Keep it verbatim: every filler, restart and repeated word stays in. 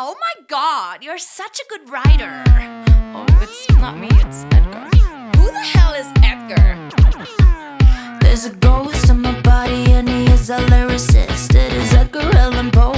Oh my god, you're such a good writer. Oh, it's not me, it's Edgar. Who the hell is Edgar? There's a ghost in my body and he is a lyricist. It is Edgar Allan Poe.